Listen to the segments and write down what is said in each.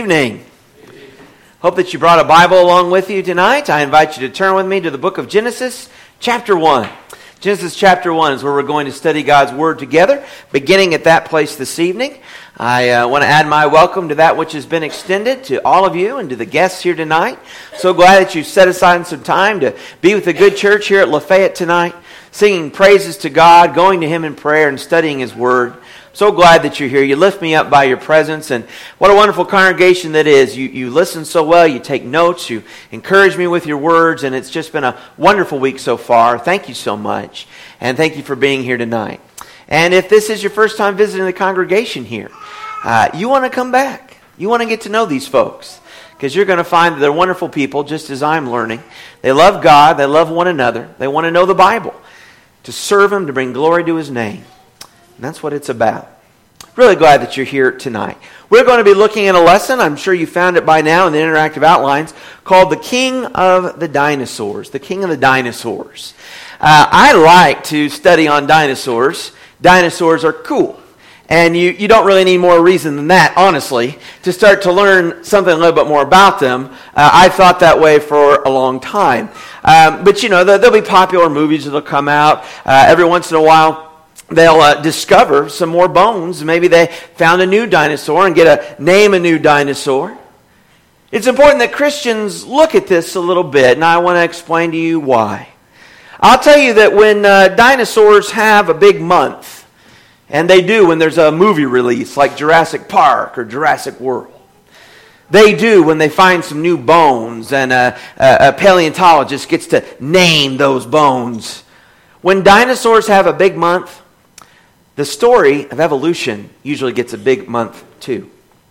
Evening. Hope that you brought a Bible along with you tonight. I invite you to turn with me to the book of Genesis, chapter 1. Genesis chapter 1 is where we're going to study God's Word together, beginning at that place this evening. I want to add my welcome to that which has been extended to all of you and to the guests here tonight. So glad that you set aside some time to be with the good church here at Lafayette tonight, singing praises to God, going to Him in prayer, and studying His Word. So glad that you're here. You lift me up by your presence, and what a wonderful congregation that is. You listen so well, you take notes, you encourage me with your words, and it's just been a wonderful week so far. Thank you so much, and thank you for being here tonight. And if this is your first time visiting the congregation here, you want to come back. You want to get to know these folks, because you're going to find that they're wonderful people, just as I'm learning. They love God, they love one another, they want to know the Bible, to serve Him, to bring glory to His name. And that's what it's about. Really glad that you're here tonight. We're going to be looking at a lesson, I'm sure you found it by now in the interactive outlines, called The King of the Dinosaurs. The King of the Dinosaurs. I like to study on dinosaurs. Dinosaurs are cool. And you don't really need more reason than that, honestly, to start to learn something a little bit more about them. I've thought that way for a long time. But you know, there'll be popular movies that'll come out every once in a while. They'll discover some more bones. Maybe they found a new dinosaur and get a name a new dinosaur. It's important that Christians look at this a little bit, and I want to explain to you why. I'll tell you that when dinosaurs have a big month, and they do when there's a movie release like Jurassic Park or Jurassic World, they do when they find some new bones and a paleontologist gets to name those bones. When dinosaurs have a big month, the story of evolution usually gets a big month too.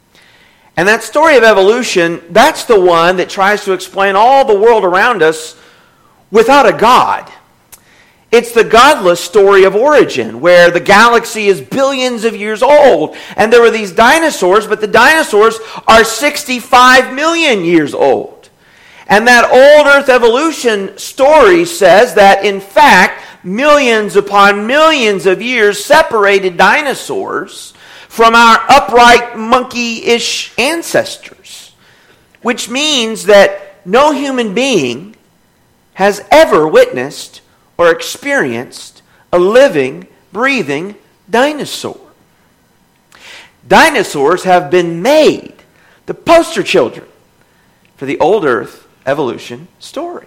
And that story of evolution, that's the one that tries to explain all the world around us without a God. It's the godless story of origin, where the galaxy is billions of years old, and there were these dinosaurs, but the dinosaurs are 65 million years old. And that old Earth evolution story says that, in fact, millions upon millions of years separated dinosaurs from our upright monkey-ish ancestors, which means that no human being has ever witnessed or experienced a living, breathing dinosaur. Dinosaurs have been made the poster children for the old Earth evolution story.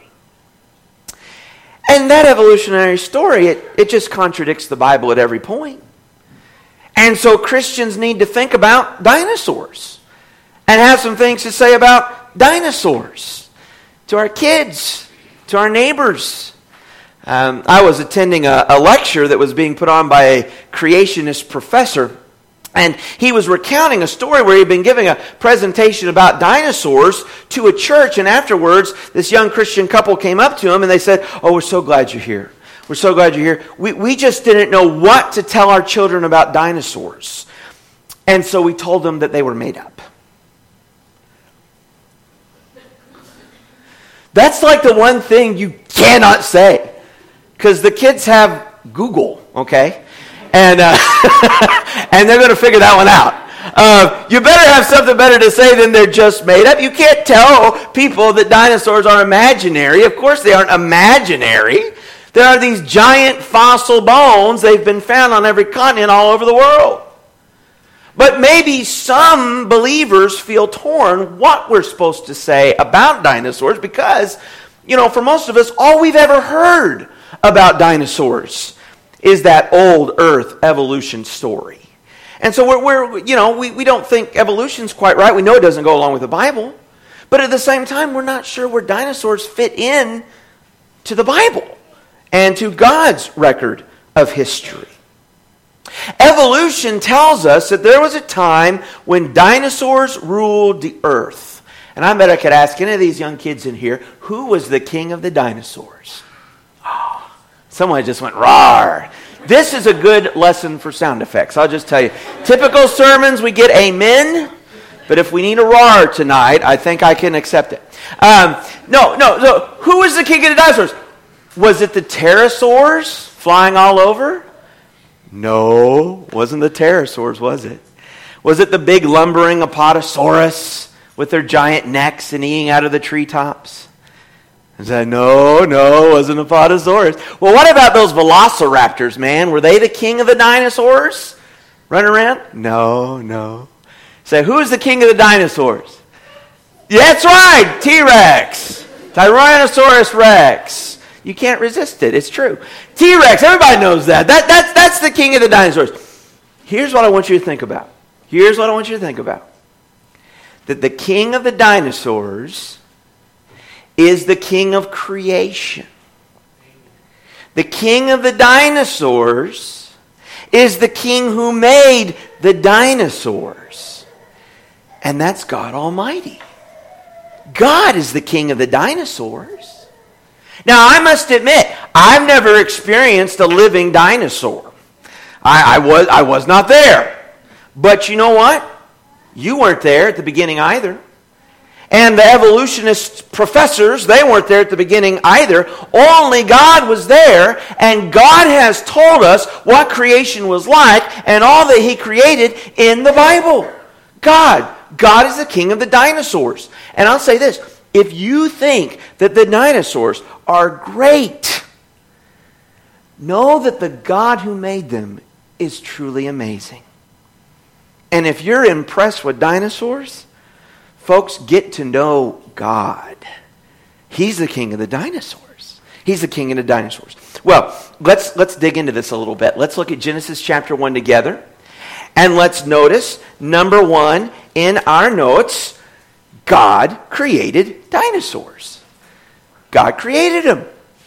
And that evolutionary story, it just contradicts the Bible at every point. And so Christians need to think about dinosaurs and have some things to say about dinosaurs to our kids, to our neighbors. I was attending a lecture that was being put on by a creationist professor, and he was recounting a story where he'd been giving a presentation about dinosaurs to a church, and afterwards, this young Christian couple came up to him and they said, "Oh, we're so glad you're here. We're so glad you're here. We just didn't know what to tell our children about dinosaurs. And so we told them that they were made up." That's like the one thing you cannot say, because the kids have Google, okay? And and they're going to figure that one out. You better have something better to say than they're just made up. You can't tell people that dinosaurs are imaginary. Of course they aren't imaginary. There are these giant fossil bones. They've been found on every continent all over the world. But maybe some believers feel torn what we're supposed to say about dinosaurs, because, you know, for most of us, all we've ever heard about dinosaurs is that old Earth evolution story. And so we don't think evolution's quite right. We know it doesn't go along with the Bible. But at the same time, we're not sure where dinosaurs fit in to the Bible and to God's record of history. Evolution tells us that there was a time when dinosaurs ruled the earth. And I bet I could ask any of these young kids in here, who was the king of the dinosaurs? Someone just went, "Rawr." This is a good lesson for sound effects. I'll just tell you. Typical sermons, we get amen. But if we need a roar tonight, I think I can accept it. No. Who was the king of the dinosaurs? Was it the pterosaurs flying all over? No, wasn't the pterosaurs, was it? Was it the big lumbering Apatosaurus with their giant necks and eating out of the treetops? I said, no, it wasn't a Apatosaurus. Well, what about those velociraptors, man? Were they the king of the dinosaurs? Running around? No. Say, who's the king of the dinosaurs? Yeah, that's right, T-Rex. Tyrannosaurus Rex. You can't resist it. It's true. T-Rex, everybody knows that. That's the king of the dinosaurs. Here's what I want you to think about. That the king of the dinosaurs is the king of creation. The king of the dinosaurs is the king who made the dinosaurs. And that's God Almighty. God is the king of the dinosaurs. Now, I must admit, I've never experienced a living dinosaur. I was not there. But you know what? You weren't there at the beginning either. And the evolutionist professors, they weren't there at the beginning either. Only God was there, and God has told us what creation was like and all that He created in the Bible. God is the king of the dinosaurs. And I'll say this, if you think that the dinosaurs are great, know that the God who made them is truly amazing. And if you're impressed with dinosaurs, folks, get to know God. He's the king of the dinosaurs. He's the king of the dinosaurs. Well, let's dig into this a little bit. Let's look at Genesis chapter 1 together. And let's notice, number 1 in our notes, God created dinosaurs. God created them.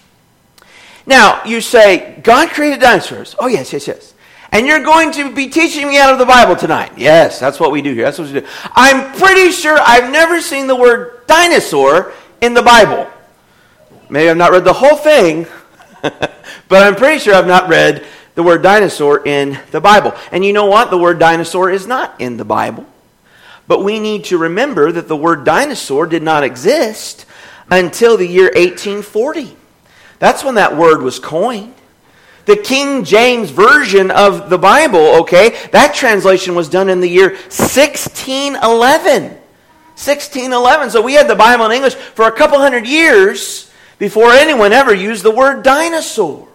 Now, you say, God created dinosaurs. Oh, yes. And you're going to be teaching me out of the Bible tonight. Yes, that's what we do here. That's what we do. I'm pretty sure I've never seen the word dinosaur in the Bible. Maybe I've not read the whole thing, but I'm pretty sure I've not read the word dinosaur in the Bible. And you know what? The word dinosaur is not in the Bible. But we need to remember that the word dinosaur did not exist until the year 1840. That's when that word was coined. The King James Version of the Bible, that translation was done in the year 1611. 1611. So we had the Bible in English for a couple hundred years before anyone ever used the word dinosaur.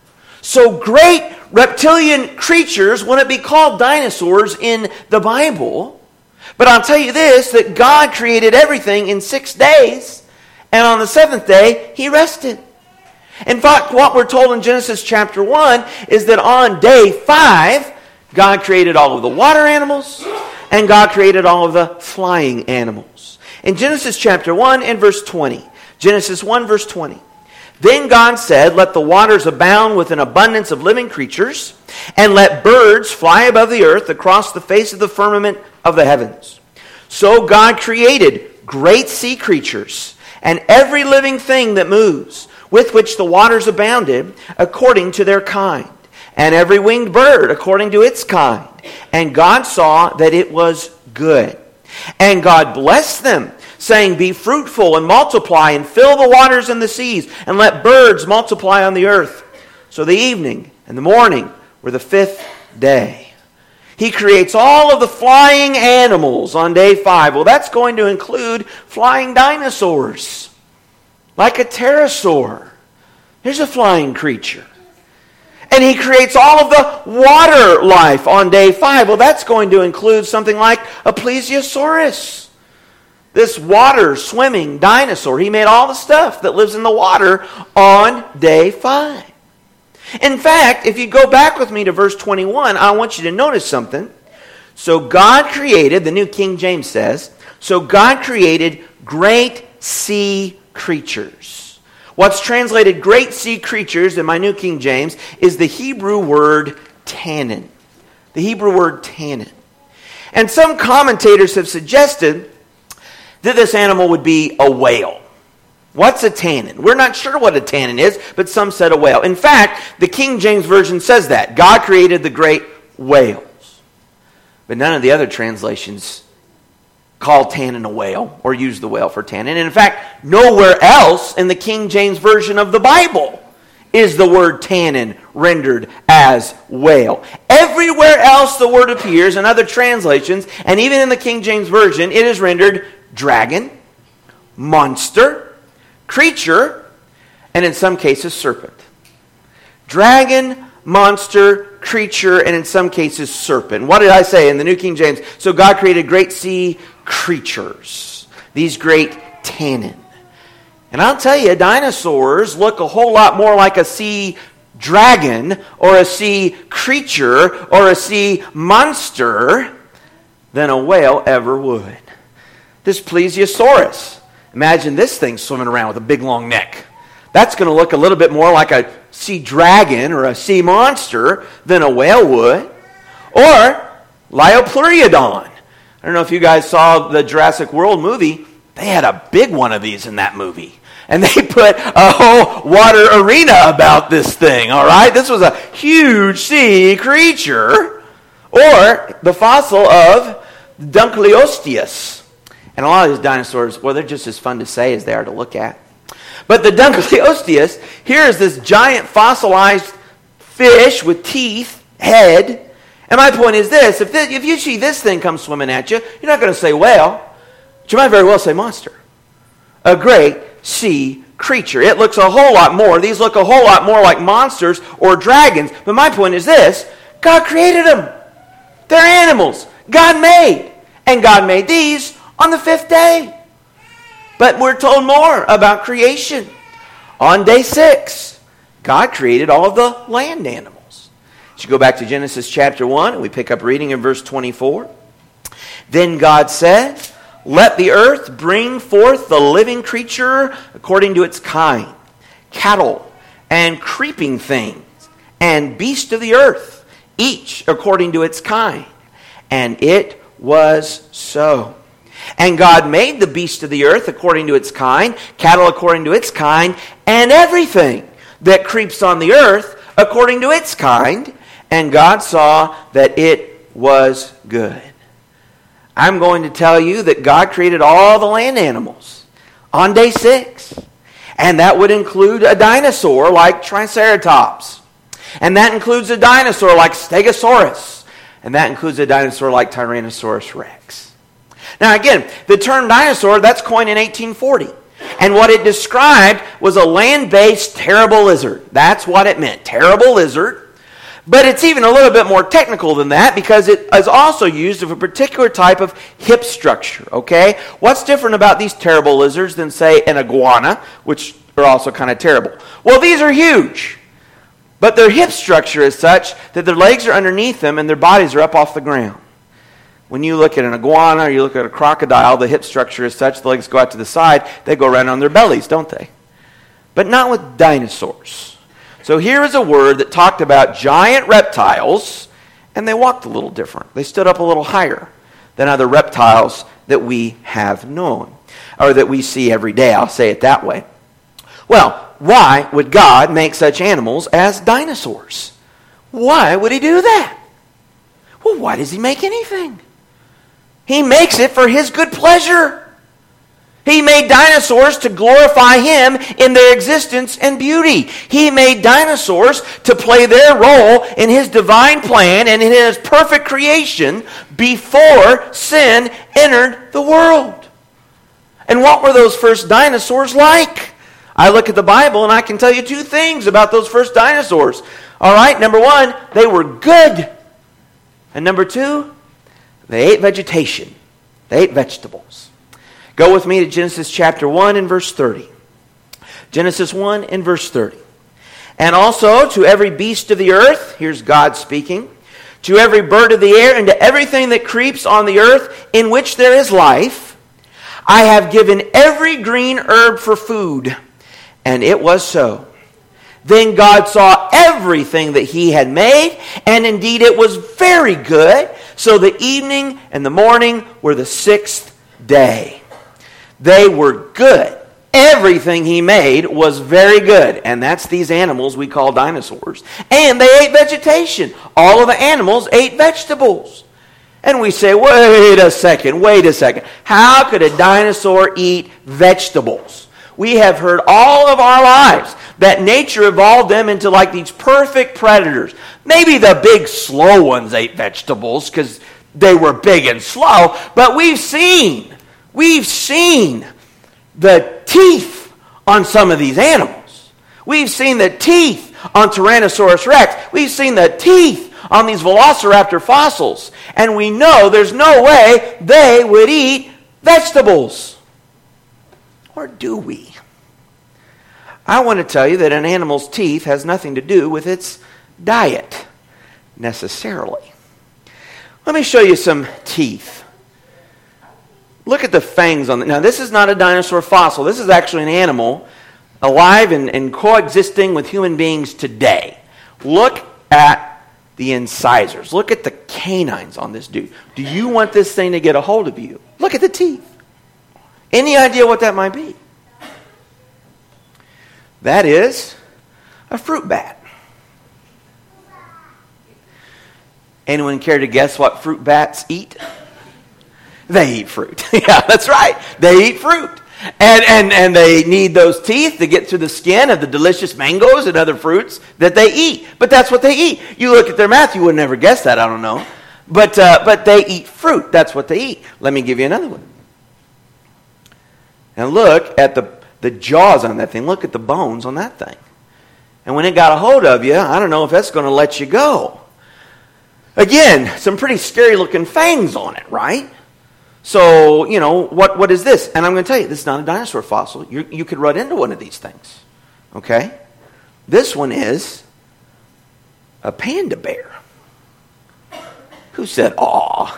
So great reptilian creatures wouldn't be called dinosaurs in the Bible. But I'll tell you this, that God created everything in 6 days, and on the seventh day, He rested. In fact, what we're told in Genesis chapter 1 is that on day 5, God created all of the water animals, and God created all of the flying animals. In Genesis chapter 1 and verse 20, Genesis 1 verse 20, then God said, let the waters abound with an abundance of living creatures, and let birds fly above the earth across the face of the firmament of the heavens. So God created great sea creatures, and every living thing that moves, with which the waters abounded, according to their kind, and every winged bird according to its kind. And God saw that it was good. And God blessed them, saying, be fruitful and multiply, and fill the waters and the seas, and let birds multiply on the earth. So the evening and the morning were the 5th day. He creates all of the flying animals on day 5. Well, that's going to include flying dinosaurs, like a pterosaur. Here's a flying creature. And He creates all of the water life on day 5. Well, that's going to include something like a plesiosaurus. This water swimming dinosaur. He made all the stuff that lives in the water on day 5. In fact, if you go back with me to verse 21, I want you to notice something. So God created, the New King James says, so God created great sea creatures. What's translated great sea creatures in my New King James is the Hebrew word tannin. The Hebrew word tannin. And some commentators have suggested that this animal would be a whale. What's a tannin? We're not sure what a tannin is, but some said a whale. In fact, the King James Version says that. God created the great whales. But none of the other translations call tannin a whale or use the whale for tannin. And in fact, nowhere else in the King James Version of the Bible is the word tannin rendered as whale. Everywhere else the word appears in other translations, and even in the King James Version, it is rendered dragon, monster, creature, and in some cases serpent. Dragon, monster, creature, and in some cases serpent. What did I say in the New King James? So God created great sea creatures, these great tannin. And I'll tell you, dinosaurs look a whole lot more like a sea dragon or a sea creature or a sea monster than a whale ever would. This Plesiosaurus. Imagine this thing swimming around with a big long neck. That's going to look a little bit more like a sea dragon or a sea monster than a whale would. Or Liopleurodon. I don't know if you guys saw the Jurassic World movie. They had a big one of these in that movie. And they put a whole water arena about this thing, all right? This was a huge sea creature. Or the fossil of Dunkleosteus. And a lot of these dinosaurs, well, they're just as fun to say as they are to look at. But the Dunkleosteus, here is this giant fossilized fish with teeth, head. And my point is this, if you see this thing come swimming at you, you're not going to say whale, but you might very well say monster. A great sea creature. It looks a whole lot more. These look a whole lot more like monsters or dragons. But my point is this, God created them. They're animals. God made. And God made these on the 5th day. But we're told more about creation. On day 6, God created all of the land animals. You go back to Genesis chapter 1, and we pick up reading in verse 24. Then God said, let the earth bring forth the living creature according to its kind, cattle and creeping things, and beasts of the earth, each according to its kind. And it was so. And God made the beast of the earth according to its kind, cattle according to its kind, and everything that creeps on the earth according to its kind. And God saw that it was good. I'm going to tell you that God created all the land animals on day 6. And that would include a dinosaur like Triceratops. And that includes a dinosaur like Stegosaurus. And that includes a dinosaur like Tyrannosaurus Rex. Now again, the term dinosaur, that's coined in 1840. And what it described was a land-based terrible lizard. That's what it meant, terrible lizard. But it's even a little bit more technical than that because it is also used of a particular type of hip structure, okay? What's different about these terrible lizards than, say, an iguana, which are also kind of terrible? Well, these are huge. But their hip structure is such that their legs are underneath them and their bodies are up off the ground. When you look at an iguana or you look at a crocodile, the hip structure is such, the legs go out to the side, they go around on their bellies, don't they? But not with dinosaurs. So here is a word that talked about giant reptiles, and they walked a little different. They stood up a little higher than other reptiles that we have known, or that we see every day, I'll say it that way. Well, why would God make such animals as dinosaurs? Why would he do that? Well, why does he make anything? He makes it for his good pleasure. He made dinosaurs to glorify him in their existence and beauty. He made dinosaurs to play their role in his divine plan and in his perfect creation before sin entered the world. And what were those first dinosaurs like? I look at the Bible and I can tell you 2 things about those first dinosaurs. All right, number 1, they were good. And number 2, they ate vegetation. They ate vegetables. Go with me to Genesis chapter 1 and verse 30. Genesis 1 and verse 30. And also to every beast of the earth, here's God speaking, to every bird of the air and to everything that creeps on the earth in which there is life, I have given every green herb for food. And it was so. Then God saw everything that he had made, and indeed it was very good. So the evening and the morning were the 6th day. They were good. Everything he made was very good. And that's these animals we call dinosaurs. And they ate vegetation. All of the animals ate vegetables. And we say, wait a second. How could a dinosaur eat vegetables? We have heard all of our lives that nature evolved them into like these perfect predators. Maybe the big slow ones ate vegetables because they were big and slow. But we've seen We've seen the teeth on some of these animals. We've seen the teeth on Tyrannosaurus Rex. We've seen the teeth on these Velociraptor fossils. And we know there's no way they would eat vegetables. Or do we? I want to tell you that an animal's teeth has nothing to do with its diet, necessarily. Let me show you some teeth. Look at the fangs on it. Now, this is not a dinosaur fossil. This is actually an animal alive and coexisting with human beings today. Look at the incisors. Look at the canines on this dude. Do you want this thing to get a hold of you? Look at the teeth. Any idea what that might be? That is a fruit bat. Anyone care to guess what fruit bats eat? They eat fruit. Yeah, that's right. They eat fruit. And they need those teeth to get through the skin of the delicious mangoes and other fruits that they eat. But that's what they eat. You look at their mouth, you would never guess that, I don't know. But they eat fruit. That's what they eat. Let me give you another one. Now look at the jaws on that thing. Look at the bones on that thing. And when it got a hold of you, I don't know if that's going to let you go. Again, some pretty scary looking fangs on it, right? So, what is this? And I'm going to tell you, this is not a dinosaur fossil. You could run into one of these things. Okay? This one is a panda bear. Who said, aw?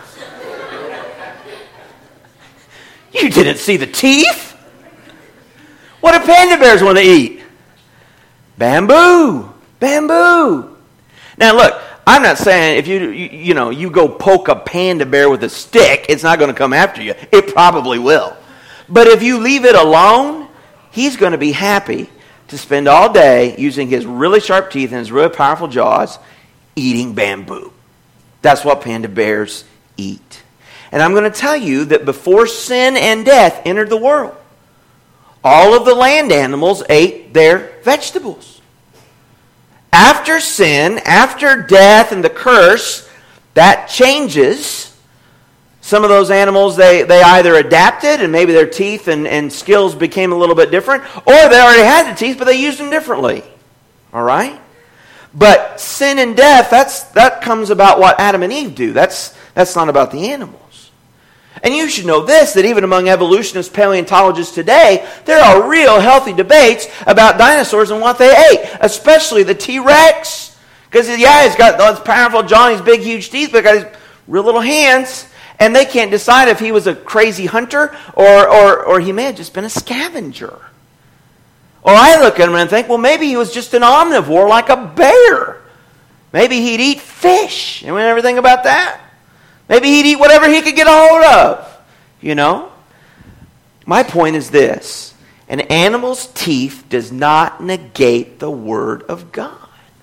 You didn't see the teeth? What do panda bears want to eat? Bamboo. Bamboo. Now look, I'm not saying if you go poke a panda bear with a stick, it's not going to come after you. It probably will. But if you leave it alone, he's going to be happy to spend all day using his really sharp teeth and his really powerful jaws eating bamboo. That's what panda bears eat. And I'm going to tell you that before sin and death entered the world, all of the land animals ate their vegetables. After sin, after death and the curse, that changes. Some of those animals, they either adapted and maybe their teeth and skills became a little bit different, or they already had the teeth, but they used them differently. All right? But sin and death, that comes about what Adam and Eve do. That's not about the animals. And you should know this, that even among evolutionists, paleontologists today, there are real healthy debates about dinosaurs and what they ate, especially the T-Rex. Because, yeah, he's got those powerful jaws, these big, huge teeth, but he's got these real little hands. And they can't decide if he was a crazy hunter or he may have just been a scavenger. Or I look at him and think, well, maybe he was just an omnivore like a bear. Maybe he'd eat fish. Anyone ever think about that? Maybe he'd eat whatever he could get a hold of. My point is this. An animal's teeth does not negate the Word of God.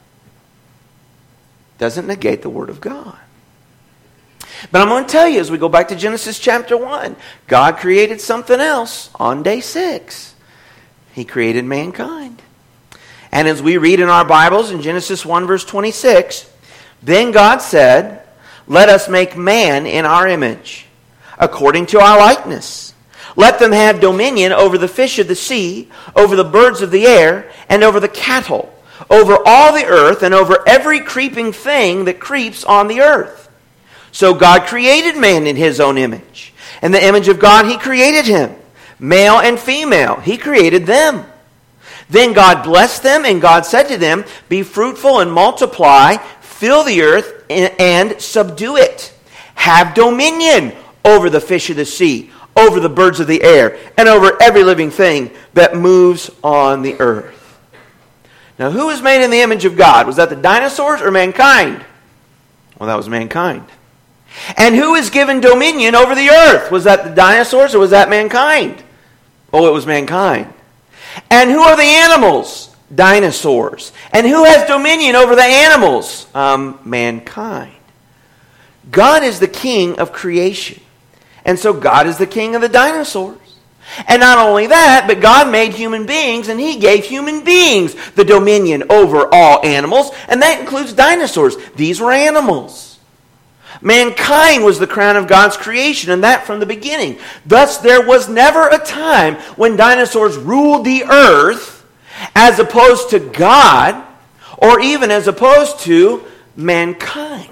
Doesn't negate the Word of God. But I'm going to tell you, as we go back to Genesis chapter 1, God created something else on day 6. He created mankind. And as we read in our Bibles in Genesis 1 verse 26, then God said, let us make man in our image, according to our likeness. Let them have dominion over the fish of the sea, over the birds of the air, and over the cattle, over all the earth, and over every creeping thing that creeps on the earth. So God created man in his own image. In the image of God he created him. Male and female, he created them. Then God blessed them, and God said to them, be fruitful and multiply, fill the earth and subdue it. Have dominion over the fish of the sea, over the birds of the air, and over every living thing that moves on the earth. Now, who was made in the image of God? Was that the dinosaurs or mankind? Well, that was mankind. And who is given dominion over the earth? Was that the dinosaurs or was that mankind? Oh, it was mankind. And who are the animals? Dinosaurs. And who has dominion over the animals? Mankind. God is the king of creation. And so God is the king of the dinosaurs. And not only that, but God made human beings, and he gave human beings the dominion over all animals, and that includes dinosaurs. These were animals. Mankind was the crown of God's creation, and that from the beginning. Thus, there was never a time when dinosaurs ruled the earth as opposed to God, or even as opposed to mankind.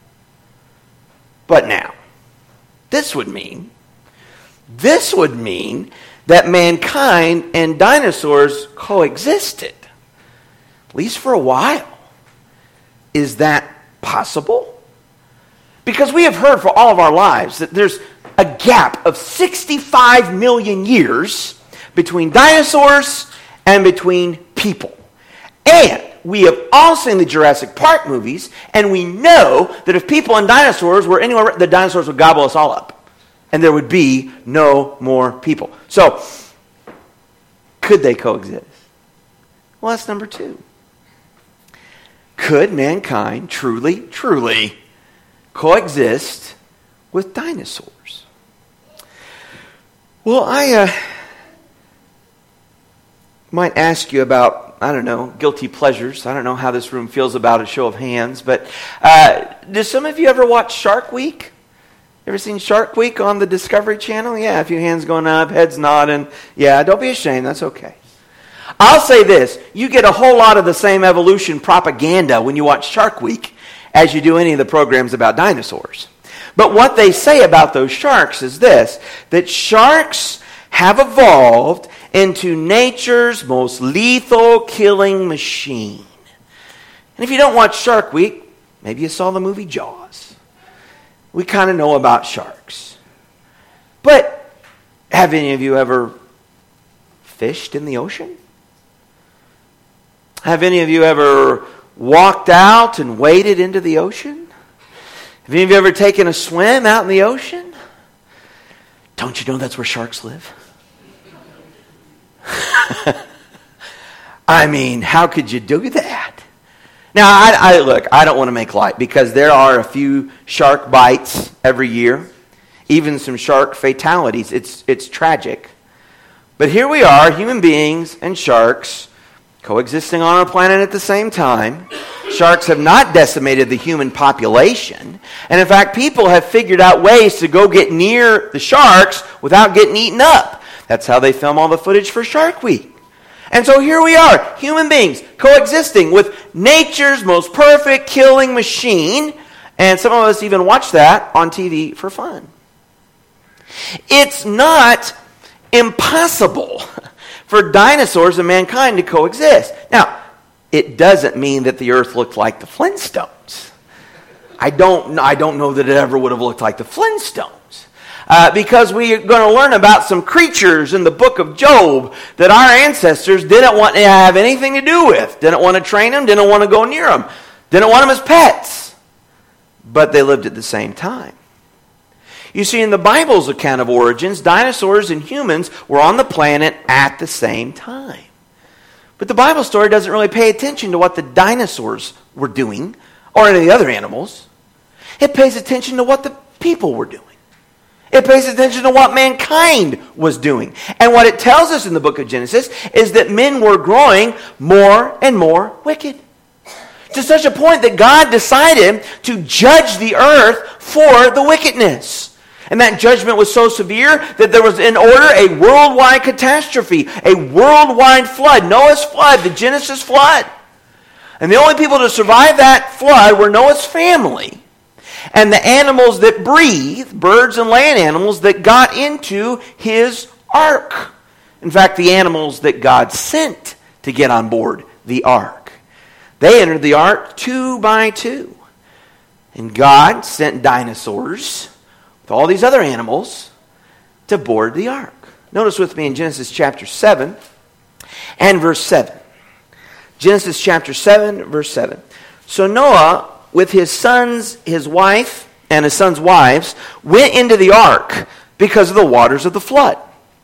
But now, this would mean that mankind and dinosaurs coexisted, at least for a while. Is that possible? Because we have heard for all of our lives that there's a gap of 65 million years between dinosaurs and between people. And we have all seen the Jurassic Park movies, and we know that if people and dinosaurs were anywhere, the dinosaurs would gobble us all up. And there would be no more people. So, could they coexist? Well, that's number 2. Could mankind truly coexist with dinosaurs? Well, I might ask you about, guilty pleasures. I don't know how this room feels about a show of hands, but do some of you ever watch Shark Week? Ever seen Shark Week on the Discovery Channel? Yeah, a few hands going up, heads nodding. Yeah, don't be ashamed. That's okay. I'll say this. You get a whole lot of the same evolution propaganda when you watch Shark Week as you do any of the programs about dinosaurs. But what they say about those sharks is this, that sharks have evolved into nature's most lethal killing machine. And if you don't watch Shark Week, maybe you saw the movie Jaws. We kind of know about sharks. But have any of you ever fished in the ocean? Have any of you ever walked out and waded into the ocean? Have any of you ever taken a swim out in the ocean? Don't you know that's where sharks live? I mean, how could you do that? Now, I don't want to make light, because there are a few shark bites every year, even some shark fatalities. It's tragic. But here we are, human beings and sharks, coexisting on our planet at the same time. Sharks have not decimated the human population. And in fact, people have figured out ways to go get near the sharks without getting eaten up. That's how they film all the footage for Shark Week. And so here we are, human beings, coexisting with nature's most perfect killing machine. And some of us even watch that on TV for fun. It's not impossible for dinosaurs and mankind to coexist. Now, it doesn't mean that the earth looked like the Flintstones. I don't know that it ever would have looked like the Flintstones. Because we are going to learn about some creatures in the book of Job that our ancestors didn't want to have anything to do with. Didn't want to train them, didn't want to go near them. Didn't want them as pets. But they lived at the same time. You see, in the Bible's account of origins, dinosaurs and humans were on the planet at the same time. But the Bible story doesn't really pay attention to what the dinosaurs were doing or any of the other animals. It pays attention to what the people were doing. It pays attention to what mankind was doing. And what it tells us in the book of Genesis is that men were growing more and more wicked. To such a point that God decided to judge the earth for the wickedness. And that judgment was so severe that there was in order a worldwide catastrophe, a worldwide flood, Noah's flood, the Genesis flood. And the only people to survive that flood were Noah's family. And the animals that breathe, birds and land animals that got into his ark. In fact, the animals that God sent to get on board the ark. They entered the ark 2 by 2. And God sent dinosaurs with all these other animals to board the ark. Notice with me in Genesis chapter 7 and verse 7. Genesis chapter 7, verse 7. So Noah, with his sons, his wife, and his sons' wives, went into the ark because of the waters of the flood.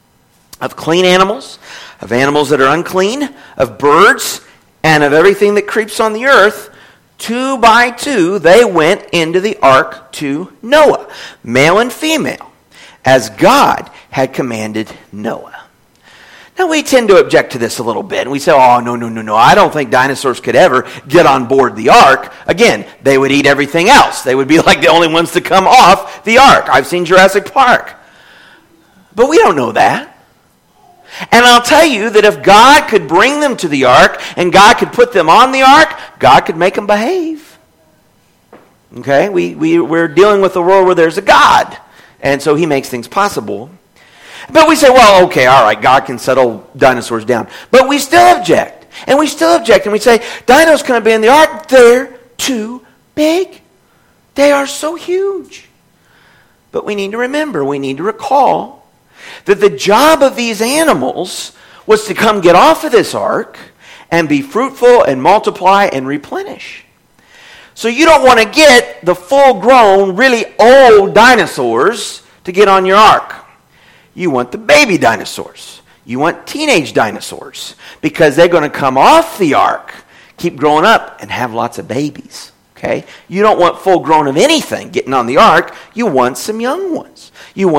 Of clean animals, of animals that are unclean, of birds, and of everything that creeps on the earth, 2 by 2 they went into the ark to Noah, male and female, as God had commanded Noah. Now, we tend to object to this a little bit, and we say, oh, no, I don't think dinosaurs could ever get on board the ark. Again, they would eat everything else. They would be like the only ones to come off the ark. I've seen Jurassic Park. But we don't know that. And I'll tell you that if God could bring them to the ark, and God could put them on the ark, God could make them behave. Okay? We're dealing with a world where there's a God, and so he makes things possible. But we say, well, okay, all right, God can settle dinosaurs down. But we still object. And we say, dinos couldn't be in the ark. They're too big. They are so huge. But we need to remember, we need to recall that the job of these animals was to come get off of this ark and be fruitful and multiply and replenish. So you don't want to get the full-grown, really old dinosaurs to get on your ark. You want the baby dinosaurs. You want teenage dinosaurs because they're going to come off the ark, keep growing up, and have lots of babies. Okay? You don't want full grown of anything getting on the ark. You want some young ones.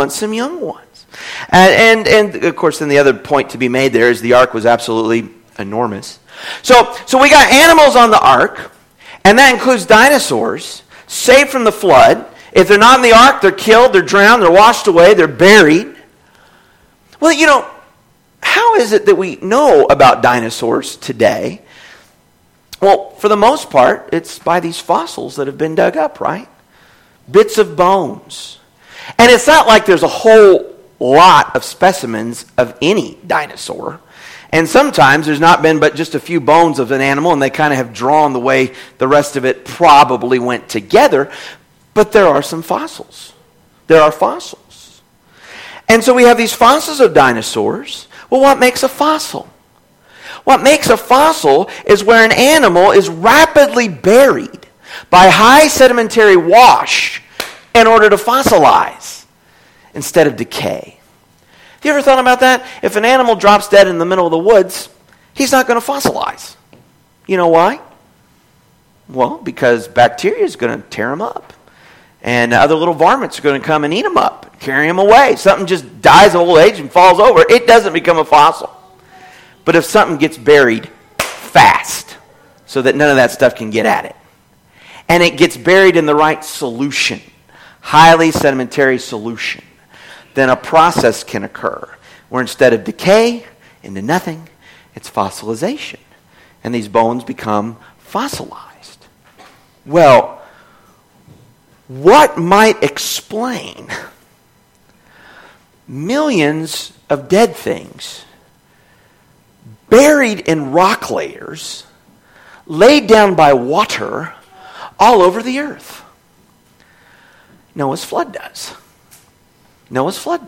And of course, then the other point to be made there is the ark was absolutely enormous. So we got animals on the ark, and that includes dinosaurs, saved from the flood. If they're not in the ark, they're killed, they're drowned, they're washed away, they're buried. Well, how is it that we know about dinosaurs today? Well, for the most part, it's by these fossils that have been dug up, right? Bits of bones. And it's not like there's a whole lot of specimens of any dinosaur. And sometimes there's not been but just a few bones of an animal, and they kind of have drawn the way the rest of it probably went together. But there are some fossils. There are fossils. And so we have these fossils of dinosaurs. Well, what makes a fossil? What makes a fossil is where an animal is rapidly buried by high sedimentary wash in order to fossilize instead of decay. Have you ever thought about that? If an animal drops dead in the middle of the woods, he's not going to fossilize. You know why? Well, because bacteria is going to tear him up. And other little varmints are going to come and eat them up, carry them away. Something just dies of old age and falls over. It doesn't become a fossil. But if something gets buried fast so that none of that stuff can get at it, and it gets buried in the right solution, highly sedimentary solution, then a process can occur where instead of decay into nothing, it's fossilization. And these bones become fossilized. Well, what might explain millions of dead things buried in rock layers, laid down by water all over the earth? Noah's flood does. Noah's flood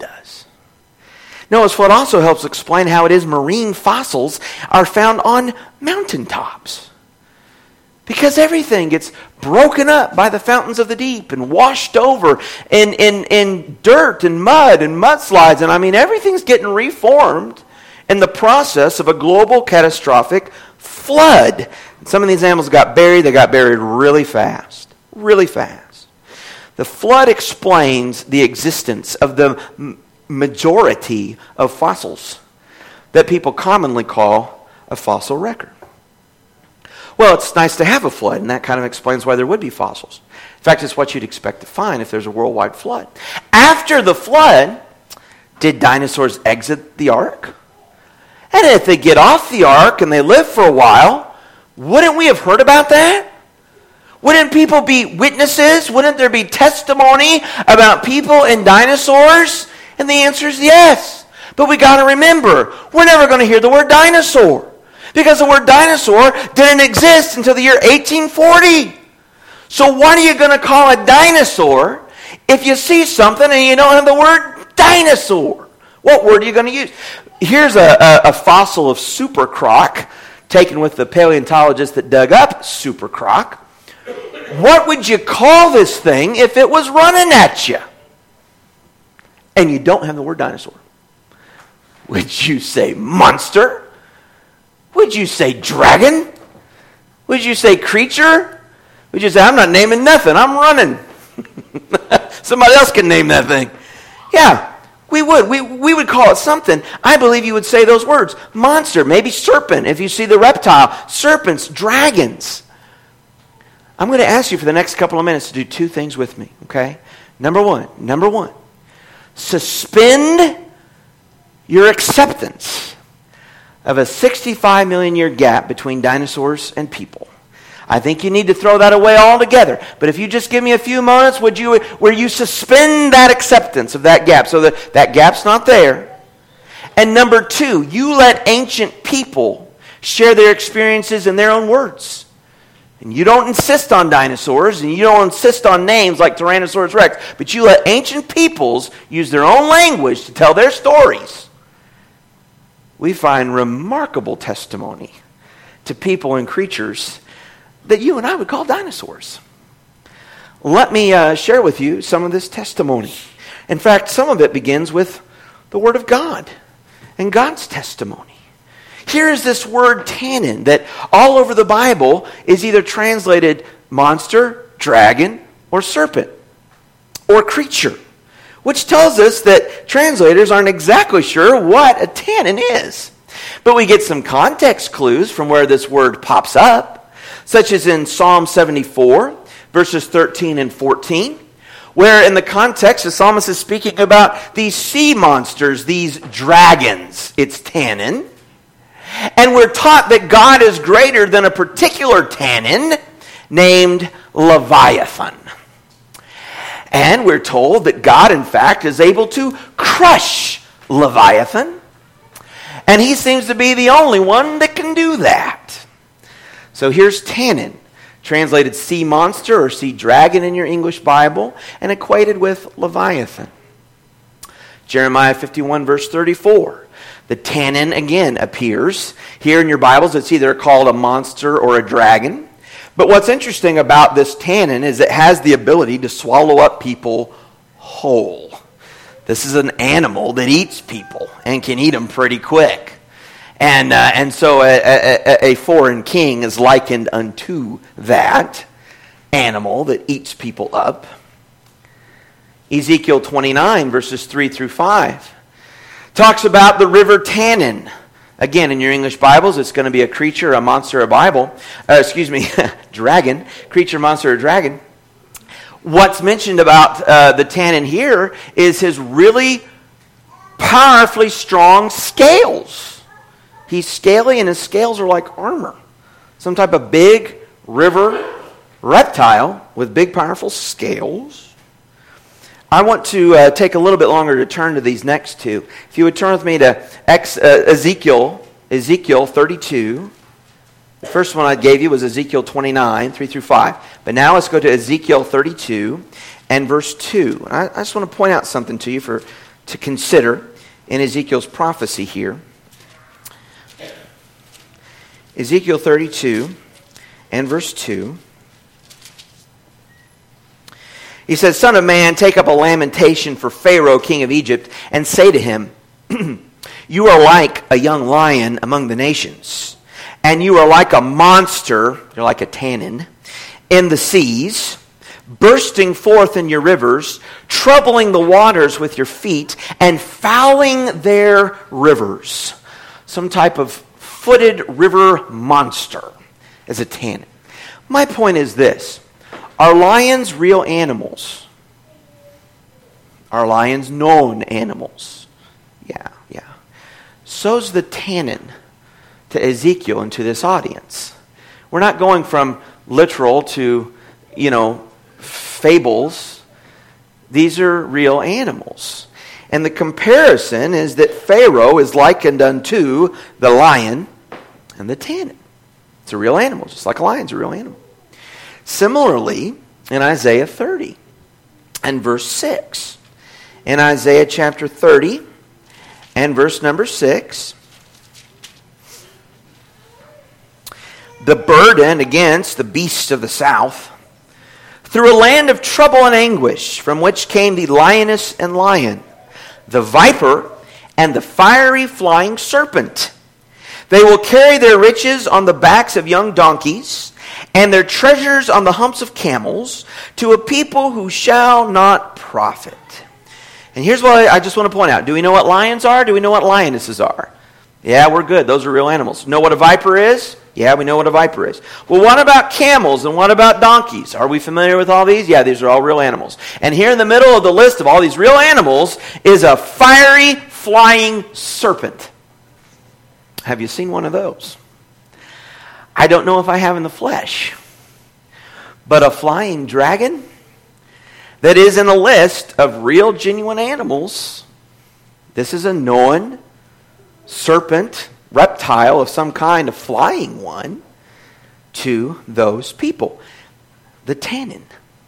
also helps explain how it is marine fossils are found on mountaintops. Because everything gets broken up by the fountains of the deep and washed over in dirt and mudslides. And everything's getting reformed in the process of a global catastrophic flood. And some of these animals got buried. They got buried really fast. Really fast. The flood explains the existence of the majority of fossils that people commonly call a fossil record. Well, it's nice to have a flood, and that kind of explains why there would be fossils. In fact, it's what you'd expect to find if there's a worldwide flood. After the flood, did dinosaurs exit the ark? And if they get off the ark and they live for a while, wouldn't we have heard about that? Wouldn't people be witnesses? Wouldn't there be testimony about people and dinosaurs? And the answer is yes. But we got to remember, we're never going to hear the word dinosaur. Because the word dinosaur didn't exist until the year 1840. So what are you going to call a dinosaur if you see something and you don't have the word dinosaur? What word are you going to use? Here's a fossil of super croc taken with the paleontologist that dug up super croc. What would you call this thing if it was running at you? And you don't have the word dinosaur. Would you say monster? Would you say dragon? Would you say creature? Would you say, I'm not naming nothing, I'm running? Somebody else can name that thing. Yeah. We would call it something. I believe you would say those words. Monster, maybe serpent, if you see the reptile. Serpents, dragons. I'm going to ask you for the next couple of minutes to do two things with me, okay? Number one, suspend your acceptance of a 65 million year gap between dinosaurs and people. I think you need to throw that away altogether. But if you just give me a few moments, where you suspend that acceptance of that gap so that gap's not there. And number two, you let ancient people share their experiences in their own words. And you don't insist on dinosaurs, and you don't insist on names like Tyrannosaurus Rex, but you let ancient peoples use their own language to tell their stories. We find remarkable testimony to people and creatures that you and I would call dinosaurs. Let me share with you some of this testimony. In fact, some of it begins with the Word of God and God's testimony. Here is this word tannin that all over the Bible is either translated monster, dragon, or serpent, or creature, which tells us that translators aren't exactly sure what a tannin is. But we get some context clues from where this word pops up, such as in Psalm 74, verses 13 and 14, where in the context the psalmist is speaking about these sea monsters, these dragons. It's tannin. And we're taught that God is greater than a particular tannin named Leviathan. And we're told that God, in fact, is able to crush Leviathan. And he seems to be the only one that can do that. So here's tannin, translated sea monster or sea dragon in your English Bible, and equated with Leviathan. Jeremiah 51, verse 34. The tannin again appears. Here in your Bibles, it's either called a monster or a dragon. But what's interesting about this tannin is it has the ability to swallow up people whole. This is an animal that eats people and can eat them pretty quick. And so a foreign king is likened unto that animal that eats people up. Ezekiel 29, verses 3 through 5, talks about the river Tannin. Again, in your English Bibles, it's going to be a creature, a monster, dragon. Creature, monster, or dragon. What's mentioned about the Tannin here is his really powerfully strong scales. He's scaly, and his scales are like armor. Some type of big river reptile with big, powerful scales. I want to take a little bit longer to turn to these next two. If you would turn with me to Ezekiel 32. The first one I gave you was Ezekiel 29, 3 through 5. But now let's go to Ezekiel 32 and verse 2. I just want to point out something to you to consider in Ezekiel's prophecy here. Ezekiel 32 and verse 2. He says, Son of man, take up a lamentation for Pharaoh, king of Egypt, and say to him, You are like a young lion among the nations, and you are like a monster, you're like a tannin, in the seas, bursting forth in your rivers, troubling the waters with your feet, and fouling their rivers. Some type of footed river monster as a tannin. My point is this. Are lions real animals? Are lions known animals? Yeah. So's the tannin to Ezekiel and to this audience. We're not going from literal to, fables. These are real animals. And the comparison is that Pharaoh is likened unto the lion and the tannin. It's a real animal, just like a lion's a real animal. Similarly, in Isaiah 30 and verse 6. In Isaiah chapter 30 and verse number 6. The burden against the beasts of the south. Through a land of trouble and anguish, from which came the lioness and lion, the viper, and the fiery flying serpent. They will carry their riches on the backs of young donkeys, and their treasures on the humps of camels, to a people who shall not profit. And here's what I just want to point out. Do we know what lions are? Do we know what lionesses are? Yeah, we're good. Those are real animals. Know what a viper is? Yeah, we know what a viper is. Well, what about camels and what about donkeys? Are we familiar with all these? Yeah, these are all real animals. And here in the middle of the list of all these real animals is a fiery flying serpent. Have you seen one of those? I don't know if I have in the flesh. But a flying dragon that is in a list of real, genuine animals. This is a known serpent, reptile of some kind, a flying one, to those people. The tannin.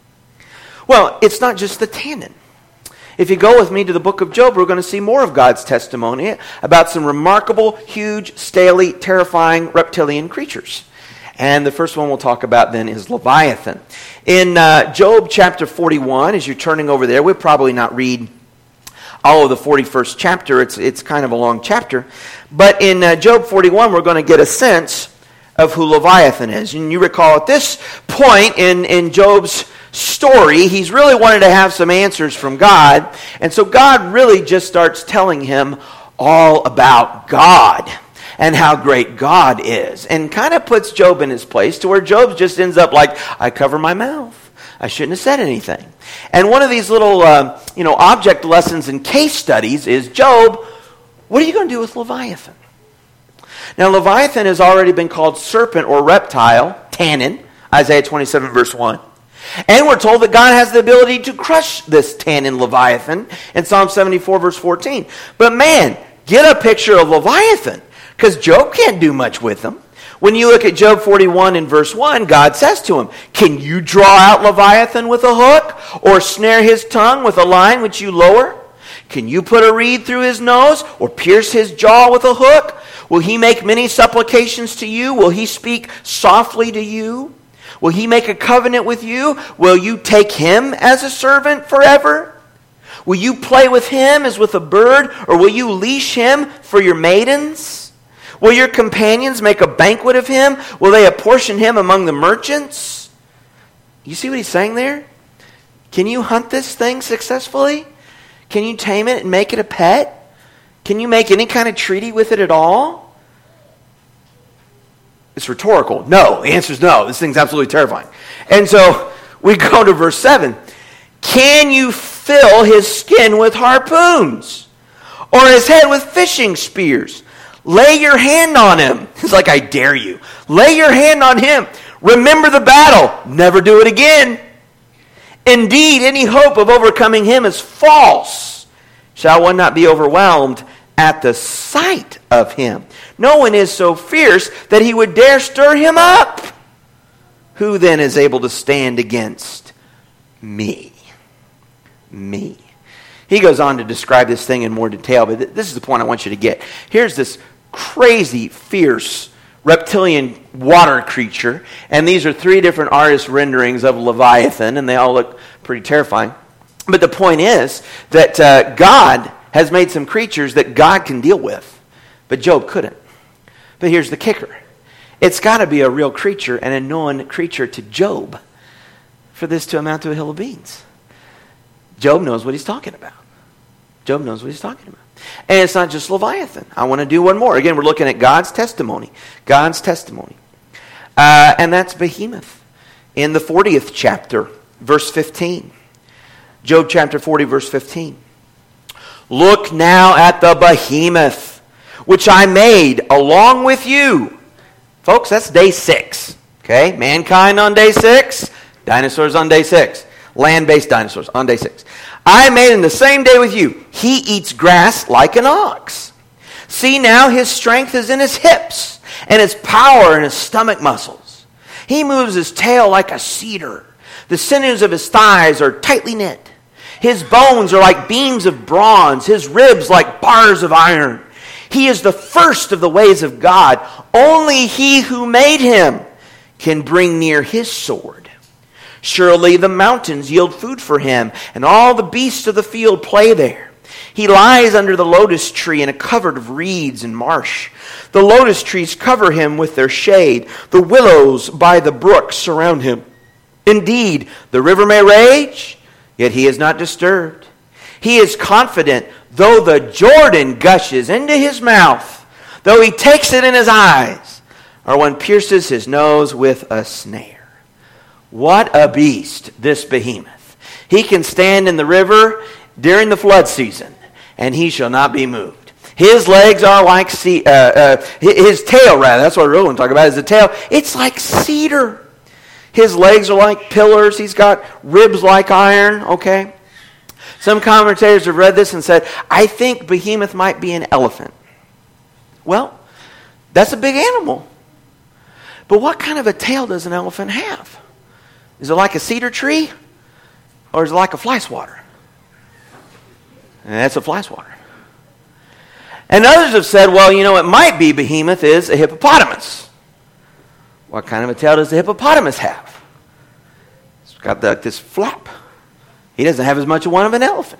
Well, it's not just the tannin. If you go with me to the book of Job, we're going to see more of God's testimony about some remarkable, huge, scaly, terrifying reptilian creatures. And the first one we'll talk about then is Leviathan. In Job chapter 41, as you're turning over there, we'll probably not read all of the 41st chapter. It's kind of a long chapter. But in Job 41, we're going to get a sense of who Leviathan is. And you recall at this point in Job's story, he's really wanted to have some answers from God. And so God really just starts telling him all about God and how great God is. And kind of puts Job in his place to where Job just ends up like, I cover my mouth. I shouldn't have said anything. And one of these little object lessons and case studies is, Job, what are you going to do with Leviathan? Now, Leviathan has already been called serpent or reptile, tannin, Isaiah 27 verse 1. And we're told that God has the ability to crush this tannin Leviathan in Psalm 74 verse 14. But man, get a picture of Leviathan, because Job can't do much with him. When you look at Job 41 in verse 1, God says to him, can you draw out Leviathan with a hook, or snare his tongue with a line which you lower? Can you put a reed through his nose, or pierce his jaw with a hook? Will he make many supplications to you? Will he speak softly to you? Will he make a covenant with you? Will you take him as a servant forever? Will you play with him as with a bird, or will you leash him for your maidens? Will your companions make a banquet of him? Will they apportion him among the merchants? You see what he's saying there? Can you hunt this thing successfully? Can you tame it and make it a pet? Can you make any kind of treaty with it at all? It's rhetorical. No. The answer is no. This thing's absolutely terrifying. And so we go to verse 7. Can you fill his skin with harpoons, or his head with fishing spears? Lay your hand on him. It's like, I dare you. Lay your hand on him. Remember the battle. Never do it again. Indeed, any hope of overcoming him is false. Shall one not be overwhelmed at the sight of him? No one is so fierce that he would dare stir him up. Who then is able to stand against me? Me. He goes on to describe this thing in more detail, but this is the point I want you to get. Here's this crazy, fierce, reptilian water creature, and these are 3 different artist renderings of Leviathan, and they all look pretty terrifying. But the point is that God has made some creatures that God can deal with, but Job couldn't. But here's the kicker. It's got to be a real creature and a known creature to Job for this to amount to a hill of beans. Job knows what he's talking about. Job knows what he's talking about. And it's not just Leviathan. I want to do one more. Again, we're looking at God's testimony. God's testimony. And that's Behemoth. In the 40th chapter, verse 15. Job chapter 40, verse 15. Look now at the behemoth, which I made along with you. Folks, that's day 6. Okay? Mankind on day 6. Dinosaurs on day 6. Land-based dinosaurs on day 6. I made him the same day with you. He eats grass like an ox. See now, his strength is in his hips, and his power in his stomach muscles. He moves his tail like a cedar. The sinews of his thighs are tightly knit. His bones are like beams of bronze, his ribs like bars of iron. He is the first of the ways of God. Only he who made him can bring near his sword. Surely the mountains yield food for him, and all the beasts of the field play there. He lies under the lotus tree in a covert of reeds and marsh. The lotus trees cover him with their shade. The willows by the brook surround him. Indeed, the river may rage, yet he is not disturbed. He is confident, though the Jordan gushes into his mouth, though he takes it in his eyes, or one pierces his nose with a snare. What a beast, this behemoth. He can stand in the river during the flood season, and he shall not be moved. His legs are like his tail, rather. That's what I really want to talk about, is the tail. It's like cedar. His legs are like pillars. He's got ribs like iron, okay? Some commentators have read this and said, I think behemoth might be an elephant. Well, that's a big animal. But what kind of a tail does an elephant have? Is it like a cedar tree? Or is it like a fly swatter? And that's a fly swatter. And others have said, well, it might be behemoth is a hippopotamus. What kind of a tail does the hippopotamus have? It's got this flap. He doesn't have as much of one of an elephant.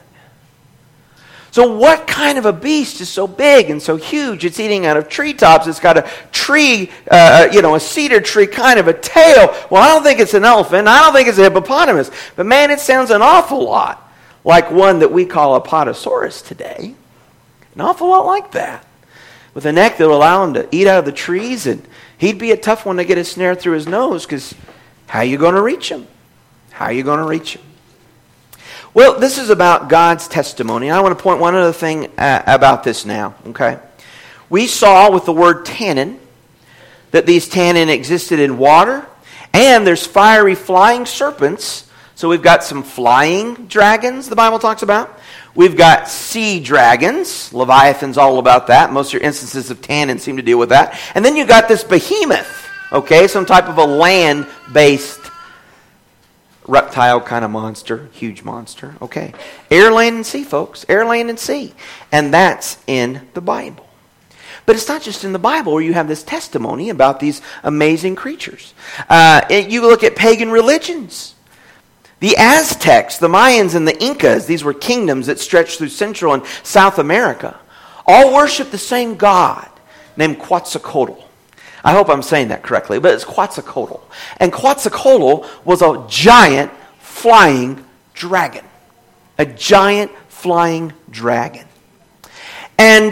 So what kind of a beast is so big and so huge? It's eating out of treetops. It's got a tree, a cedar tree kind of a tail. Well, I don't think it's an elephant. I don't think it's a hippopotamus. But man, it sounds an awful lot like one that we call a potosaurus today. An awful lot like that. With a neck that will allow him to eat out of the trees, and he'd be a tough one to get a snare through his nose, because how are you going to reach him? How are you going to reach him? Well, this is about God's testimony. I want to point one other thing about this now, okay? We saw with the word tannin that these tannin existed in water, and there's fiery flying serpents. So we've got some flying dragons the Bible talks about. We've got sea dragons. Leviathan's all about that. Most of your instances of tannin seem to deal with that. And then you've got this behemoth, okay? Some type of a land-based reptile kind of monster, huge monster, okay? Air, land, and sea, folks. Air, land, and sea. And that's in the Bible. But it's not just in the Bible where you have this testimony about these amazing creatures. You look at pagan religions. The Aztecs, the Mayans, and the Incas, these were kingdoms that stretched through Central and South America, all worship the same god named Quetzalcoatl. I hope I'm saying that correctly, but it's Quetzalcoatl. And Quetzalcoatl was a giant flying dragon. A giant flying dragon. And,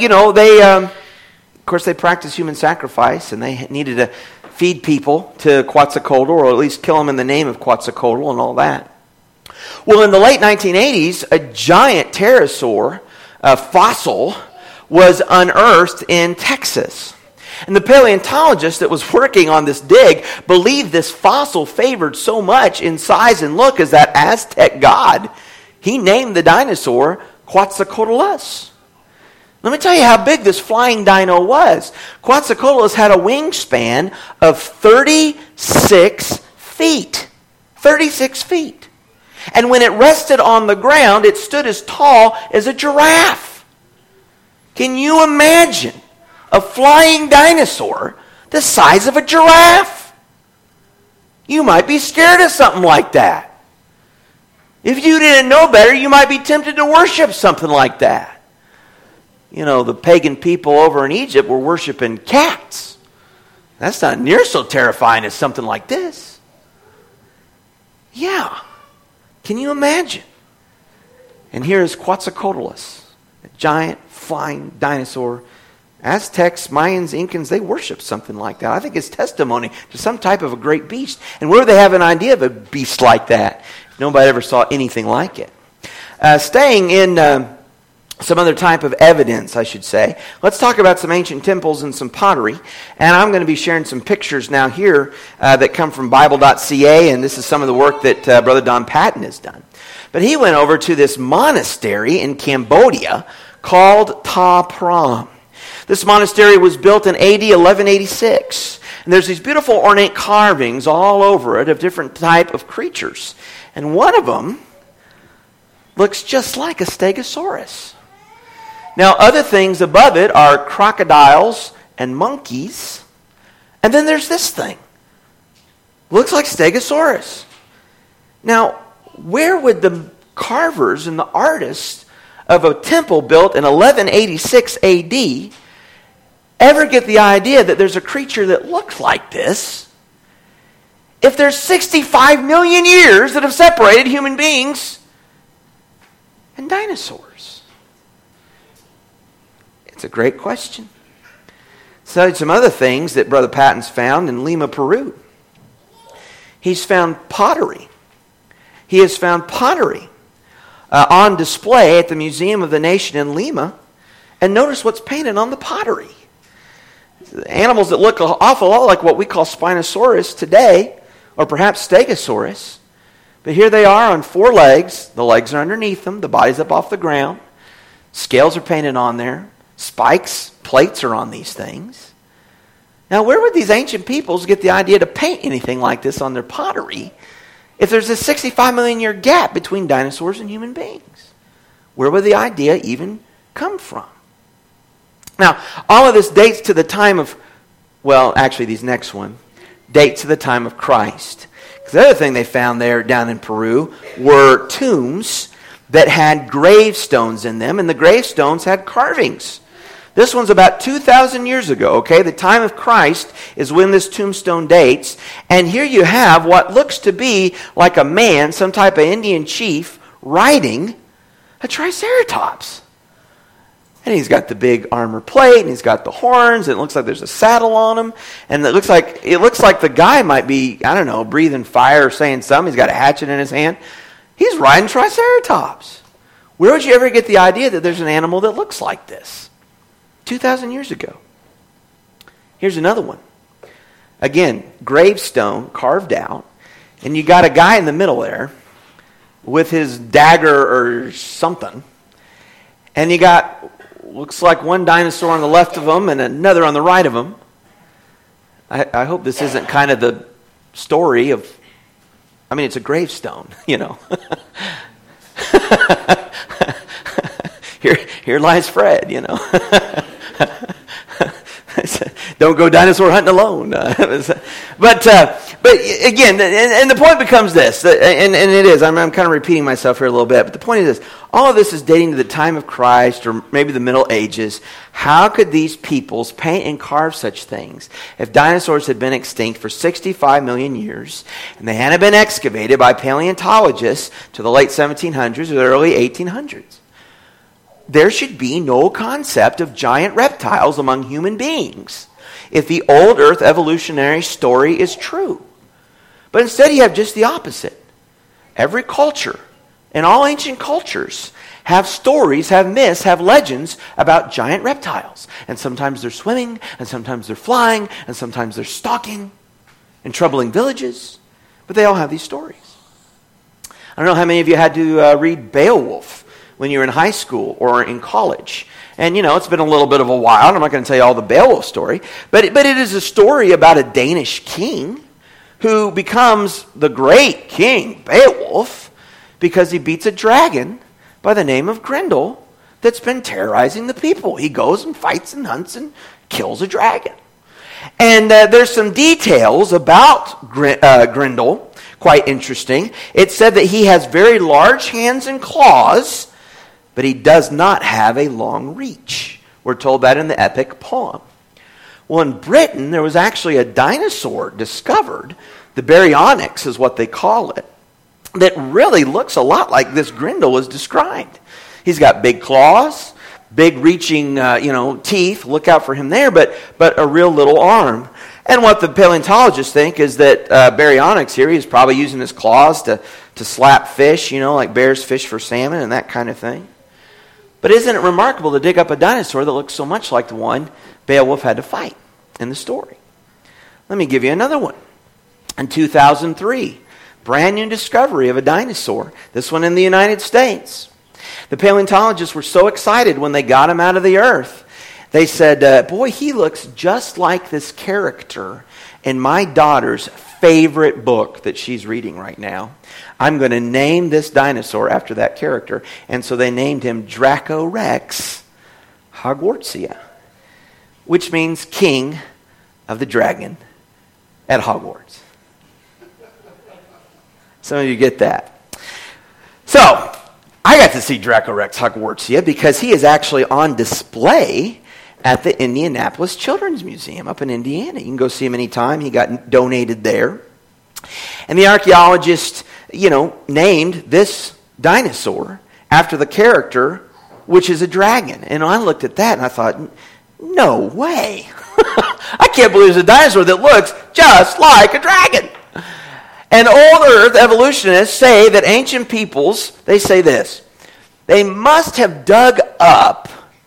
of course, they practiced human sacrifice, and they needed to feed people to Quetzalcoatl, or at least kill them in the name of Quetzalcoatl and all that. Well, in the late 1980s, a giant pterosaur fossil was unearthed in Texas. And the paleontologist that was working on this dig believed this fossil favored so much in size and look as that Aztec god, he named the dinosaur Quetzalcoatlus. Let me tell you how big this flying dino was. Quetzalcoatlus had a wingspan of 36 feet. 36 feet. And when it rested on the ground, it stood as tall as a giraffe. Can you imagine a flying dinosaur the size of a giraffe? You might be scared of something like that. If you didn't know better, you might be tempted to worship something like that. The pagan people over in Egypt were worshiping cats. That's not near so terrifying as something like this. Yeah. Can you imagine? And here is Quetzalcoatlus, a giant flying dinosaur. Aztecs, Mayans, Incans, they worship something like that. I think it's testimony to some type of a great beast. And where do they have an idea of a beast like that? Nobody ever saw anything like it. Staying in some other type of evidence, I should say. Let's talk about some ancient temples and some pottery. And I'm going to be sharing some pictures now here that come from Bible.ca, and this is some of the work that Brother Don Patton has done. But he went over to this monastery in Cambodia called Ta Prohm. This monastery was built in AD 1186. And there's these beautiful ornate carvings all over it of different type of creatures. And one of them looks just like a stegosaurus. Now, other things above it are crocodiles and monkeys. And then there's this thing. Looks like Stegosaurus. Now, where would the carvers and the artists of a temple built in 1186 AD ever get the idea that there's a creature that looks like this if there's 65 million years that have separated human beings and dinosaurs? It's a great question. So some other things that Brother Patton's found in Lima, Peru. He's found pottery. He has found pottery on display at the Museum of the Nation in Lima. And notice what's painted on the pottery. Animals that look an awful lot like what we call Spinosaurus today, or perhaps Stegosaurus. But here they are on 4 legs. The legs are underneath them. The body's up off the ground. Scales are painted on there. Spikes, plates are on these things. Now, where would these ancient peoples get the idea to paint anything like this on their pottery if there's a 65 million year gap between dinosaurs and human beings? Where would the idea even come from? Now, all of this dates to the time of, well, actually, these next one dates to the time of Christ. Because the other thing they found there down in Peru were tombs that had gravestones in them, and the gravestones had carvings. This one's about 2,000 years ago, okay? The time of Christ is when this tombstone dates. And here you have what looks to be like a man, some type of Indian chief, riding a Triceratops. And he's got the big armor plate, and he's got the horns, and it looks like there's a saddle on him. And it looks like the guy might be, I don't know, breathing fire or saying something. He's got a hatchet in his hand. He's riding Triceratops. Where would you ever get the idea that there's an animal that looks like this? 2,000 years ago. Here's another one. Again, gravestone carved out, and you got a guy in the middle there with his dagger or something, and you got, looks like one dinosaur on the left of him and another on the right of him. I hope this isn't kind of the story of, I mean, it's a gravestone, you know. Here lies Fred, you know. Don't go dinosaur hunting alone. But again, and the point becomes this, and it is, I'm kind of repeating myself here a little bit, but the point is this, all of this is dating to the time of Christ or maybe the Middle Ages. How could these peoples paint and carve such things if dinosaurs had been extinct for 65 million years and they hadn't been excavated by paleontologists to the late 1700s or the early 1800s? There should be no concept of giant reptiles among human beings if the old Earth evolutionary story is true. But instead you have just the opposite. Every culture and all ancient cultures have stories, have myths, have legends about giant reptiles. And sometimes they're swimming, and sometimes they're flying, and sometimes they're stalking and troubling villages. But they all have these stories. I don't know how many of you had to read Beowulf when you were in high school or in college. And, you know, it's been a little bit of a while. I'm not going to tell you all the Beowulf story. But it is a story about a Danish king who becomes the great king, Beowulf, because he beats a dragon by the name of Grendel that's been terrorizing the people. He goes and fights and hunts and kills a dragon. And there's some details about Grendel, quite interesting. It said that he has very large hands and claws, but he does not have a long reach. We're told that in the epic poem. Well, in Britain, there was actually a dinosaur discovered. The baryonyx is what they call it, that really looks a lot like this Grendel was described. He's got big claws, big reaching, teeth. Look out for him there, but a real little arm. And what the paleontologists think is that baryonyx here, he's probably using his claws to slap fish, like bears fish for salmon and that kind of thing. But isn't it remarkable to dig up a dinosaur that looks so much like the one Beowulf had to fight in the story? Let me give you another one. In 2003, brand new discovery of a dinosaur, this one in the United States. The paleontologists were so excited when they got him out of the earth. They said, boy, he looks just like this character in my daughter's favorite book that she's reading right now. I'm going to name this dinosaur after that character. And so they named him Dracorex Hogwartsia, which means king of the dragon at Hogwarts. Some of you get that. So, I got to see Dracorex Hogwartsia because he is actually on display at the Indianapolis Children's Museum up in Indiana. You can go see him anytime. He got donated there. And the archaeologist, named this dinosaur after the character, which is a dragon. And I looked at that and I thought, no way. I can't believe there's a dinosaur that looks just like a dragon. And old Earth evolutionists say that ancient peoples, they say this, they must have dug up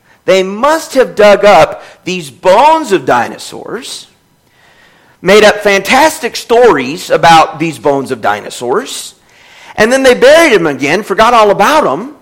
these bones of dinosaurs, made up fantastic stories about these bones of dinosaurs, and then they buried them again, forgot all about them,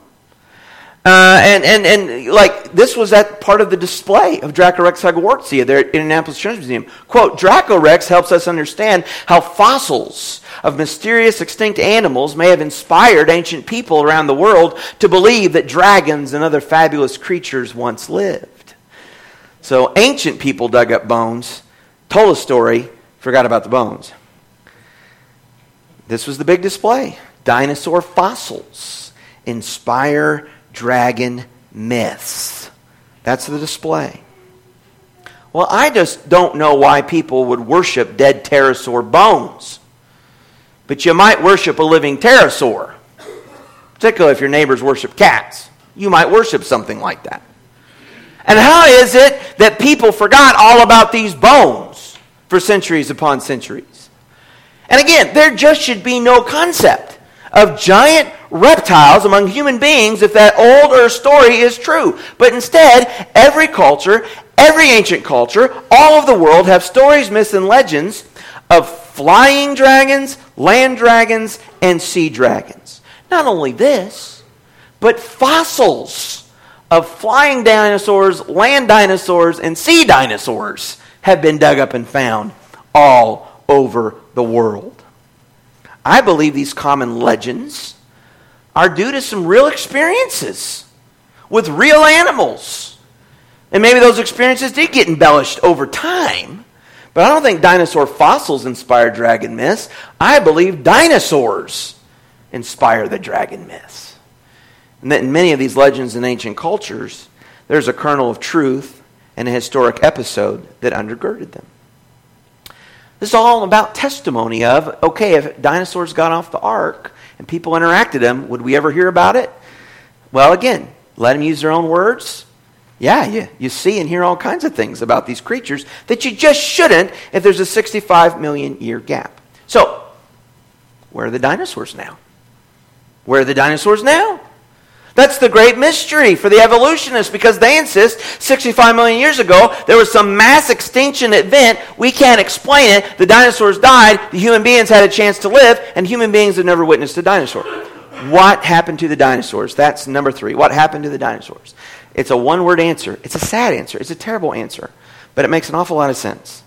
and like this was that part of the display of Dracorex hagwardtsia there at Indianapolis Children's Museum. Quote, Dracorex helps us understand how fossils of mysterious extinct animals may have inspired ancient people around the world to believe that dragons and other fabulous creatures once lived. So ancient people dug up bones, told a story, forgot about the bones. This was the big display. Dinosaur fossils inspire dragon myths. That's the display. Well, I just don't know why people would worship dead pterosaur bones. But you might worship a living pterosaur. Particularly if your neighbors worship cats. You might worship something like that. And how is it that people forgot all about these bones for centuries upon centuries? And again, there just should be no concept of giant reptiles among human beings if that old Earth story is true. But instead, every culture, every ancient culture, all of the world have stories, myths, and legends of flying dragons, land dragons, and sea dragons. Not only this, but fossils of flying dinosaurs, land dinosaurs, and sea dinosaurs have been dug up and found all over the world. I believe these common legends are due to some real experiences with real animals. And maybe those experiences did get embellished over time. But I don't think dinosaur fossils inspire dragon myths. I believe dinosaurs inspire the dragon myths. And that in many of these legends in ancient cultures, there's a kernel of truth and a historic episode that undergirded them. This is all about testimony of, okay, if dinosaurs got off the ark and people interacted them, would we ever hear about it? Well, again, let them use their own words. Yeah, you see and hear all kinds of things about these creatures that you just shouldn't if there's a 65 million year gap. So, where are the dinosaurs now? Where are the dinosaurs now? That's the great mystery for the evolutionists, because they insist 65 million years ago there was some mass extinction event. We can't explain it. The dinosaurs died. The human beings had a chance to live, and human beings have never witnessed a dinosaur. What happened to the dinosaurs? That's number 3. What happened to the dinosaurs? It's a one-word answer. It's a sad answer. It's a terrible answer. But it makes an awful lot of sense.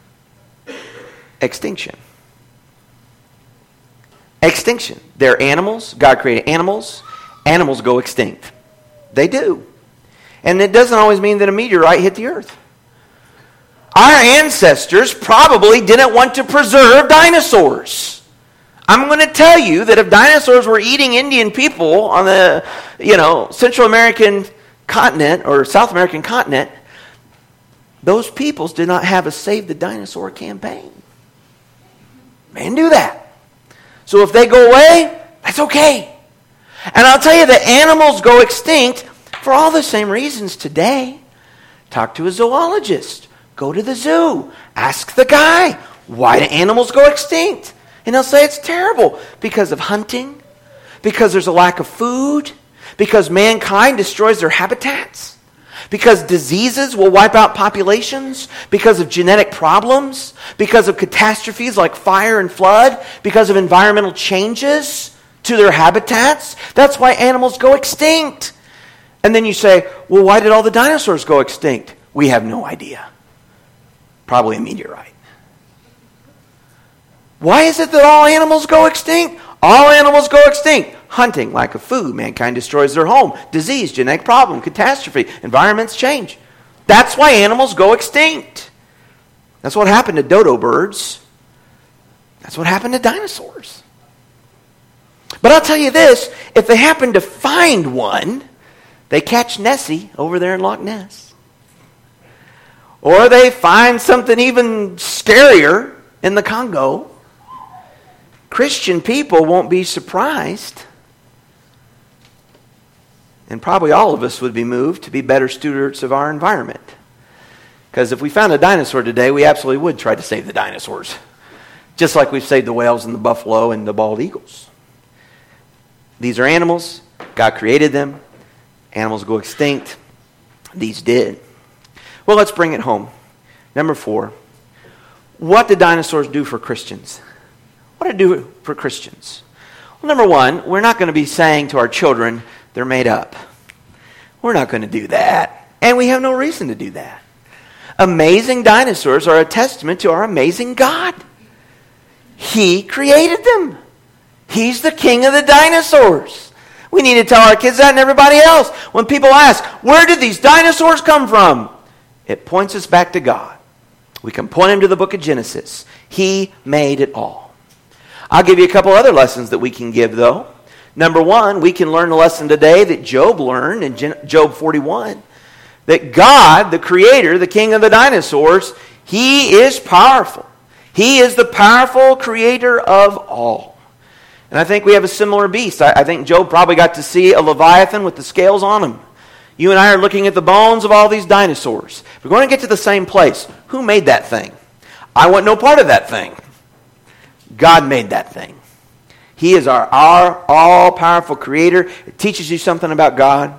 Extinction. Extinction. They're animals. God created animals. Animals go extinct. They do. And it doesn't always mean that a meteorite hit the earth. Our ancestors probably didn't want to preserve dinosaurs. I'm going to tell you that if dinosaurs were eating Indian people on the, Central American continent or South American continent, those peoples did not have a Save the Dinosaur campaign. They didn't do that. So if they go away, that's okay. And I'll tell you that animals go extinct for all the same reasons today. Talk to a zoologist. Go to the zoo. Ask the guy, why do animals go extinct? And he'll say it's terrible because of hunting, because there's a lack of food, because mankind destroys their habitats, because diseases will wipe out populations, because of genetic problems, because of catastrophes like fire and flood, because of environmental changes to their habitats. That's why animals go extinct. And then you say, well, why did all the dinosaurs go extinct? We have no idea. Probably a meteorite. Why is it that all animals go extinct? All animals go extinct. Hunting, lack of food, mankind destroys their home, disease, genetic problem, catastrophe, environments change. That's why animals go extinct. That's what happened to dodo birds. That's what happened to dinosaurs. But I'll tell you this, if they happen to find one, they catch Nessie over there in Loch Ness. Or they find something even scarier in the Congo. Christian people won't be surprised And probably all of us would be moved to be better stewards of our environment. Because if we found a dinosaur today, we absolutely would try to save the dinosaurs. Just like we've saved the whales and the buffalo and the bald eagles. These are animals. God created them. Animals go extinct. These did. Well, let's bring it home. Number 4. What did dinosaurs do for Christians? What did it do for Christians? Well, number 1, we're not going to be saying to our children, they're made up. We're not going to do that. And we have no reason to do that. Amazing dinosaurs are a testament to our amazing God. He created them. He's the king of the dinosaurs. We need to tell our kids that and everybody else. When people ask, where did these dinosaurs come from? It points us back to God. We can point them to the book of Genesis. He made it all. I'll give you a couple other lessons that we can give, though. Number 1, we can learn the lesson today that Job learned in Job 41. That God, the creator, the king of the dinosaurs, he is powerful. He is the powerful creator of all. And I think we have a similar beast. I think Job probably got to see a Leviathan with the scales on him. You and I are looking at the bones of all these dinosaurs. We're going to get to the same place. Who made that thing? I want no part of that thing. God made that thing. He is our all-powerful creator. It teaches you something about God.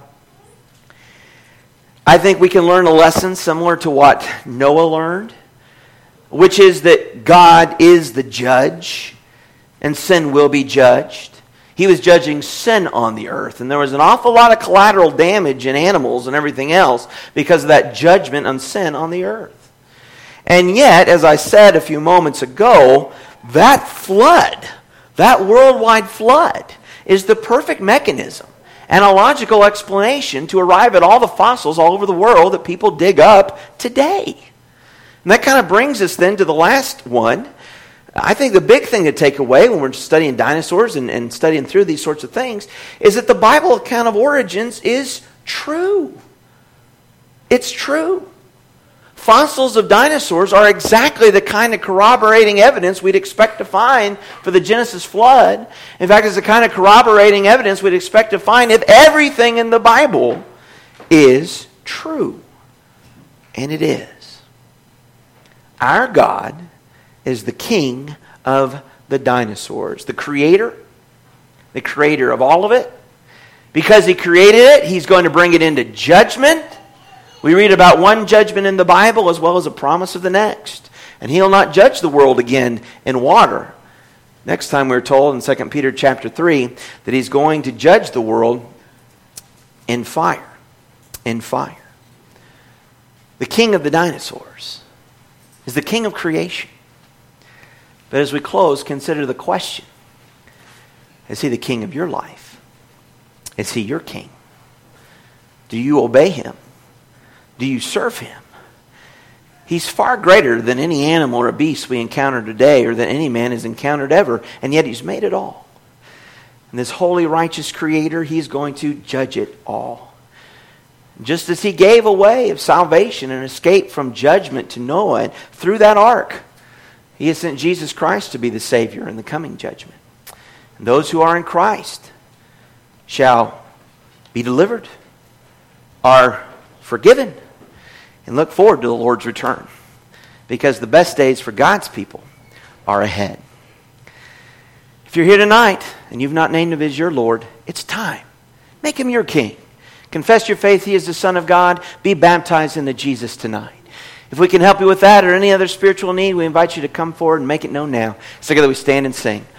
I think we can learn a lesson similar to what Noah learned, which is that God is the judge, and sin will be judged. He was judging sin on the earth, and there was an awful lot of collateral damage in animals and everything else because of that judgment on sin on the earth. And yet, as I said a few moments ago, that flood, that worldwide flood, is the perfect mechanism and a logical explanation to arrive at all the fossils all over the world that people dig up today. And that kind of brings us then to the last one. I think the big thing to take away when we're studying dinosaurs and studying through these sorts of things is that the Bible account of origins is true. It's true. Fossils of dinosaurs are exactly the kind of corroborating evidence we'd expect to find for the Genesis flood. In fact, it's the kind of corroborating evidence we'd expect to find if everything in the Bible is true. And it is. Our God is the king of the dinosaurs, the creator of all of it. Because he created it, he's going to bring it into judgment. We read about one judgment in the Bible as well as a promise of the next. And he'll not judge the world again in water. Next time we're told in 2 Peter chapter 3 that he's going to judge the world in fire. In fire. The king of the dinosaurs is the king of creation. But as we close, consider the question. Is he the king of your life? Is he your king? Do you obey him? Do you serve him? He's far greater than any animal or beast we encounter today or that any man has encountered ever, and yet he's made it all. And this holy, righteous creator, he's going to judge it all. Just as he gave a way of salvation and escape from judgment to Noah through that ark, he has sent Jesus Christ to be the Savior in the coming judgment. And those who are in Christ shall be delivered, are forgiven, and look forward to the Lord's return. Because the best days for God's people are ahead. If you're here tonight and you've not named him as your Lord, it's time. Make him your king. Confess your faith he is the Son of God. Be baptized into Jesus tonight. If we can help you with that or any other spiritual need, we invite you to come forward and make it known now. So together we stand and sing.